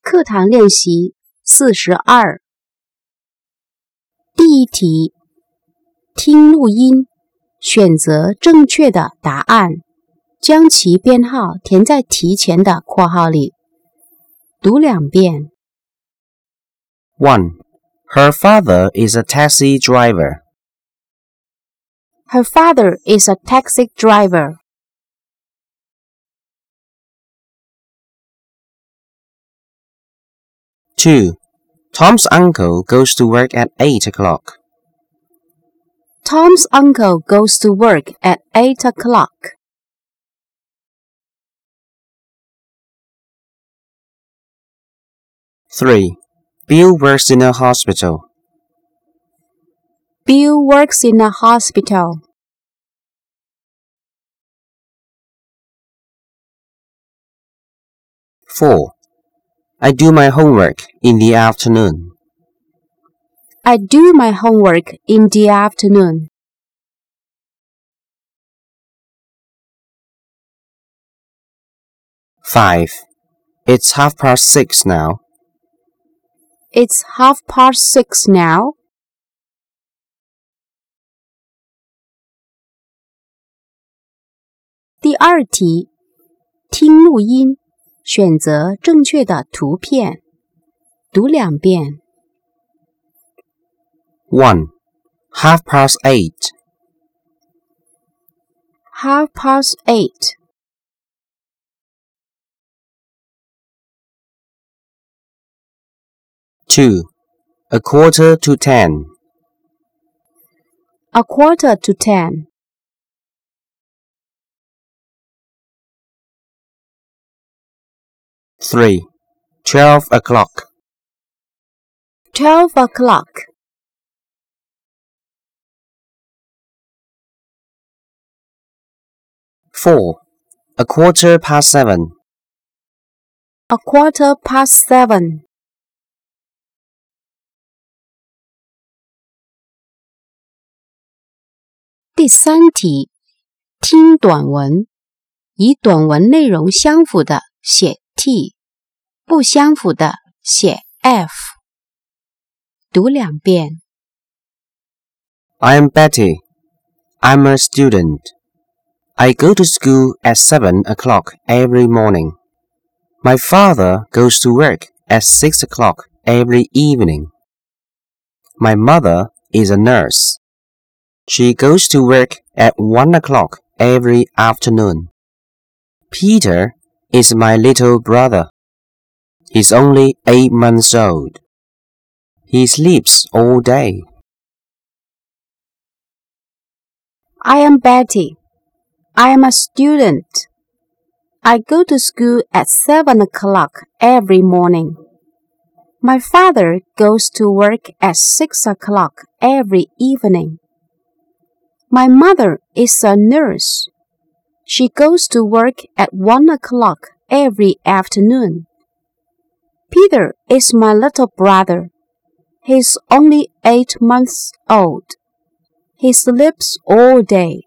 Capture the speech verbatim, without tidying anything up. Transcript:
课堂练习四十二。第一题，听录音，选择正确的答案，将其编号填在题前的括号里。读两遍。 one. Her father is a taxi driver. Her father is a taxi driver. two. Tom's uncle goes to work at eight o'clock. Tom's uncle goes to work at eight o'clock. three. Bill works in a hospital. Bill works in a hospital. four. I do my homework in the afternoon. I do my homework in the afternoon. five. It's half past six now. It's half past six now. 第二题，听录音，选择正确的图片，读两遍。 one. Half past eight. Half past eight. two. A quarter to ten. A quarter to ten. three. Twelve o'clock. Twelve o'clock. four. A quarter past seven. A quarter past seven. 第三题，听短文，以短文内容相符的写 T， 不相符的写 F。读两遍。 I'm Betty. I'm a student. I go to school at seven o'clock every morning. My father goes to work at six o'clock every evening. My mother is a nurse. She goes to work at one o'clock every afternoon. Peter is my little brother. He's only eight months old. He sleeps all day. I am Betty. I am a student. I go to school at seven o'clock every morning. My father goes to work at six o'clock every evening. My mother is a nurse. She goes to work at one o'clock every afternoon. Peter is my little brother. He's only eight months old. He sleeps all day.